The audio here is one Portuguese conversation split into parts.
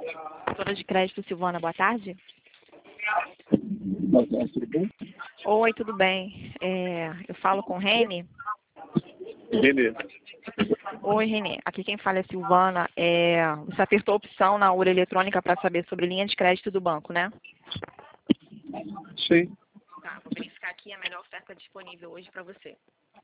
Doutora de crédito Silvana, boa tarde. Boa tarde, tudo bem? Oi, tudo bem? Eu falo com o Reni. Renê. Oi, Renê. Aqui quem fala é Silvana. Você apertou a opção na urna eletrônica para saber sobre linha de crédito do banco, né? Sim. Tá, vou verificar aqui a melhor oferta disponível hoje para você.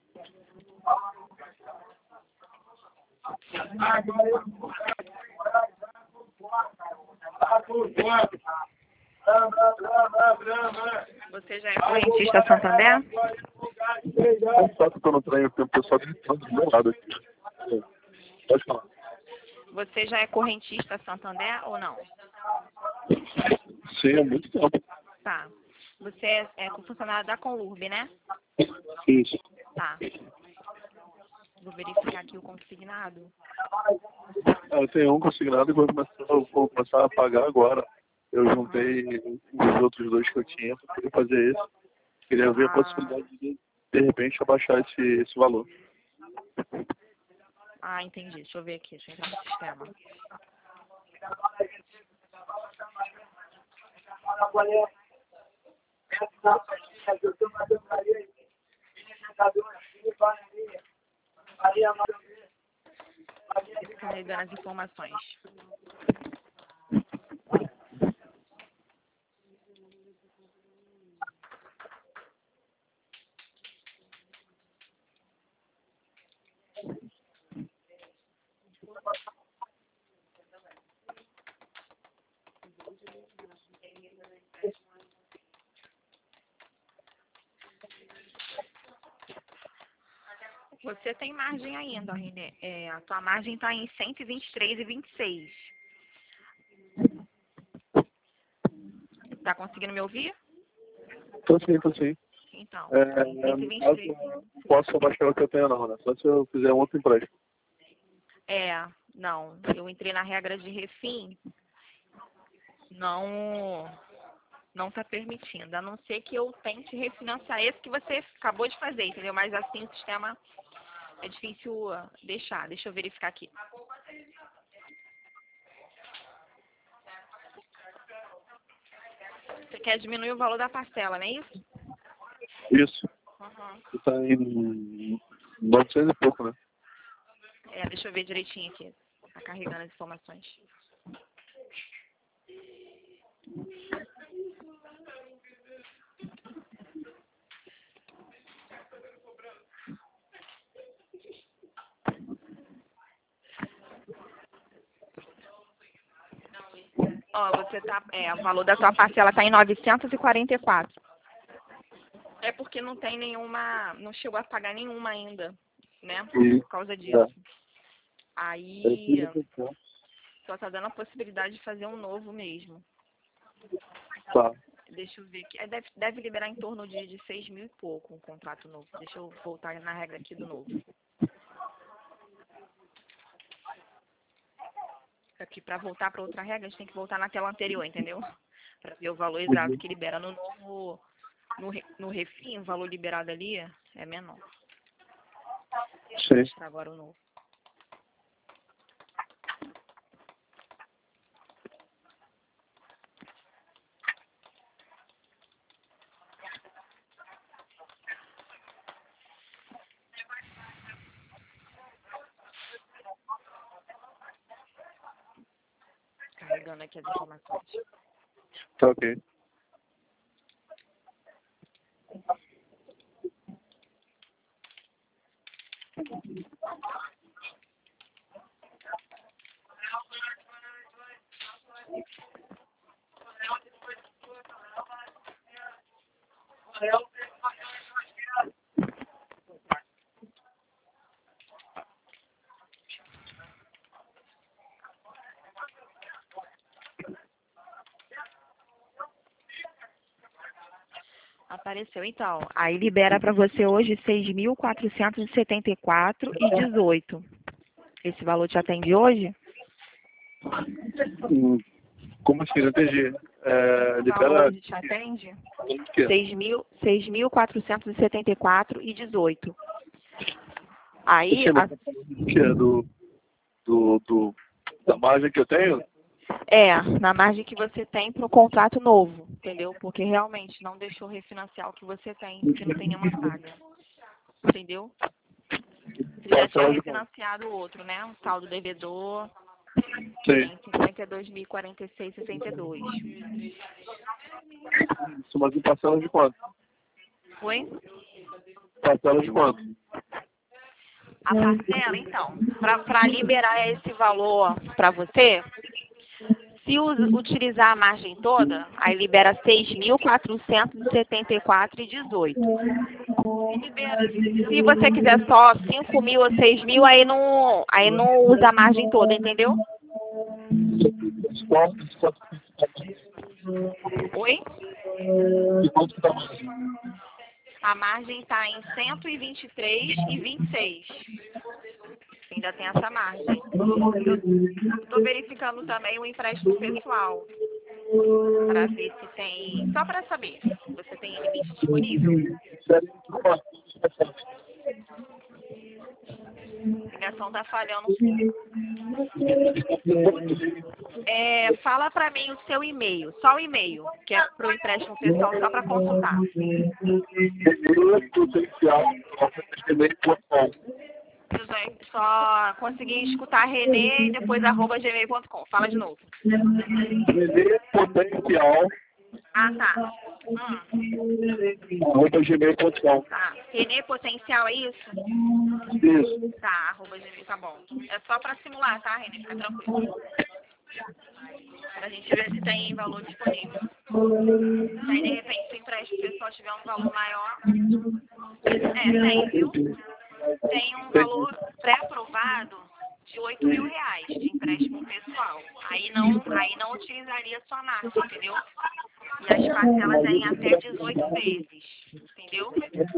Você já é correntista Santander? Só que eu tô no trem, tem o pessoal gritando do meu lado aqui. Pode falar. Você já é correntista Santander ou não? Sim, há muito tempo. Tá. Você é funcionário da Conlurb, né? Isso. Tá. Vou verificar aqui o consignado. Eu tenho um consignado e vou começar a pagar agora. Eu juntei os outros dois que eu tinha para poder fazer isso. Queria ver a possibilidade de repente, abaixar esse valor. Ah, entendi. Deixa eu ver aqui. Deixa eu entrar no sistema. Carregando as informações. Você tem margem ainda, Renê. A tua margem está em 123,26. Tá conseguindo me ouvir? Tô sim. Então, No caso, não posso abaixar o que eu tenho não, né? Só se eu fizer um outro empréstimo. Não. Eu entrei na regra de refim. Não está permitindo. A não ser que eu tente refinanciar esse que você acabou de fazer, entendeu? Mas assim o sistema é difícil deixar. Deixa eu verificar aqui. Você quer diminuir o valor da parcela, não é isso? Isso. Uhum. Você tá em 900 e pouco, né? Deixa eu ver direitinho aqui. Tá carregando as informações. Você tá, o valor da tua parcela tá em 944. É porque não tem nenhuma, não chegou a pagar nenhuma ainda, né? Por causa disso. Aí só tá dando a possibilidade de fazer um novo mesmo. Tá. Deixa eu ver aqui. Deve liberar em torno de 6 mil e pouco um contrato novo. Deixa eu voltar na regra aqui do novo. Aqui, para voltar para outra regra, a gente tem que voltar na tela anterior, entendeu? Para ver o valor exato que libera no novo. No refim, o valor liberado ali é menor. Deixa eu mostrar agora o novo. Carregando aqui as informações. Tá ok. Apareceu, então. Aí libera para você hoje 6.474,18. Esse valor te atende hoje? Como assim? Não entendi. O valor hoje te atende? 6.474,18. Aí, que é da margem que eu tenho? Na margem que você tem para o contrato novo, entendeu? Porque realmente não deixou refinanciar o que você tem, porque não tem nenhuma paga. Entendeu? Você já tinha refinanciado o outro, né? O saldo devedor em 52.046,62. Isso, mas em parcela de quanto? Oi? Parcela de quanto? A parcela, então, para liberar esse valor para você, se utilizar a margem toda, aí libera 6.474,18. Se você quiser só 5.000 ou 6.000, aí não usa a margem toda, entendeu? Oi? A margem está em 123,26. Ainda tem essa margem. Estou verificando também o empréstimo pessoal. Para ver se tem. Só para saber, você tem limite disponível? A ligação está falhando um pouco. Fala para mim o seu e-mail, só o e-mail, que é para o empréstimo pessoal, só para consultar. Só consegui escutar Renê e depois @gmail.com. Fala de novo. Renê Potencial. Ah, tá. @gmail.com. Tá. Renê Potencial, é isso? Isso. Tá, @gmail, tá bom. É só pra simular, tá, Renê? Fica tranquilo. Pra gente ver se tem valor disponível. Aí, de repente, se o empréstimo pessoal tiver um valor maior. Tem, viu? Tem um valor pré-aprovado de R$8.000 de empréstimo pessoal. Aí não utilizaria sua margem, entendeu? E as parcelas em até 18 vezes, entendeu?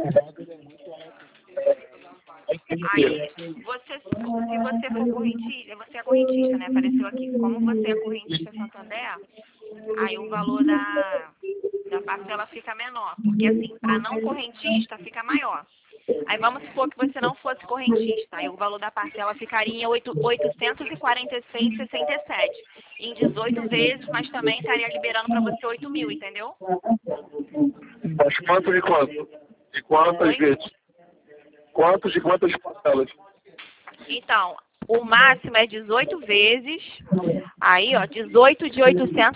Aí, se você for correntista, você é correntista, né? Apareceu aqui. Como você é correntista Santander, aí o valor da parcela fica menor. Porque assim, para não correntista fica maior. Aí vamos supor que você não fosse correntista. Aí o valor da parcela ficaria em 846,67. Em 18 vezes, mas também estaria liberando para você 8.000, entendeu? Mas quanto de quanto? De quantas vezes? De quantas parcelas? Então, o máximo é 18 vezes. Aí, ó, 18 de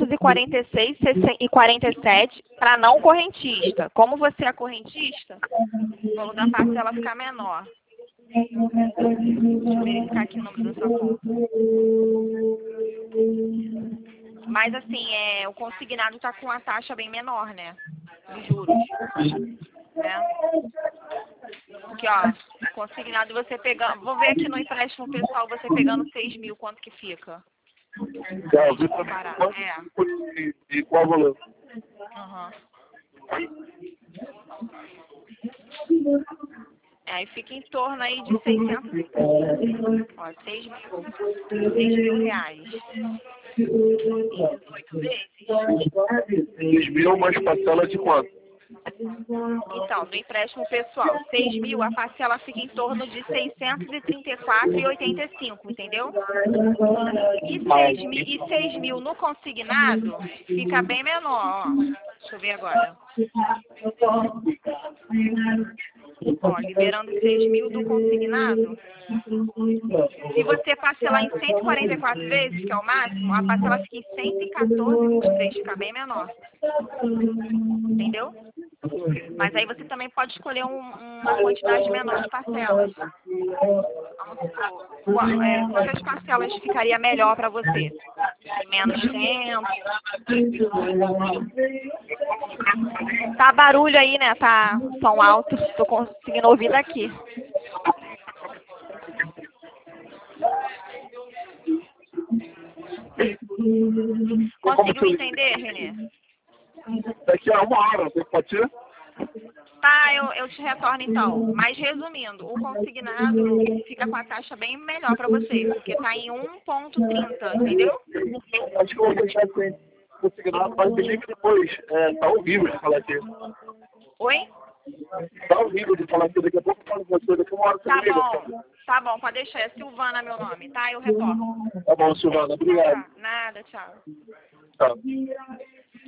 846,47 para não correntista. Como você é correntista, o valor da parcela fica menor. Deixa eu verificar aqui o número da sua conta. Mas assim, o consignado está com a taxa bem menor, né? De juros. Né? Aqui, ó, consignado você pegando. Vou ver aqui no empréstimo pessoal você pegando 6.000, quanto que fica? E qual valor? Aí fica em torno aí de 600. Ó, 6.000 reais. 18 vezes. 6.000 mais parcela de quanto? Então, do empréstimo pessoal, 6.000, a parcela fica em torno de 634,85, entendeu? E 6.000 no consignado fica bem menor, ó. Deixa eu ver agora. Ó, liberando 6.000 do consignado. Se você parcelar em 144 vezes, que é o máximo, a parcela fica em 114,23, fica bem menor. Entendeu? Mas aí você também pode escolher uma quantidade menor de parcelas. Quantas parcelas ficaria melhor para você? Em menos tempo? Tá barulho aí, né? Tá som alto. Tô conseguindo ouvir daqui. Conseguiu entender, Renê? Daqui a 1 hora, pode ser? Tá, eu te retorno então. Mas resumindo, o consignado fica com a taxa bem melhor para você, porque tá em 1,30, entendeu? Acho que eu vou deixar assim, consignado, mas me liga depois. Tá horrível de falar aqui. Oi? Tá horrível de falar que daqui a pouco eu falo com você, daqui a uma hora você liga. Tá bom, pode deixar. É Silvana meu nome, tá? Eu retorno. Tá bom, Silvana, obrigado. Nada, tchau. Tchau.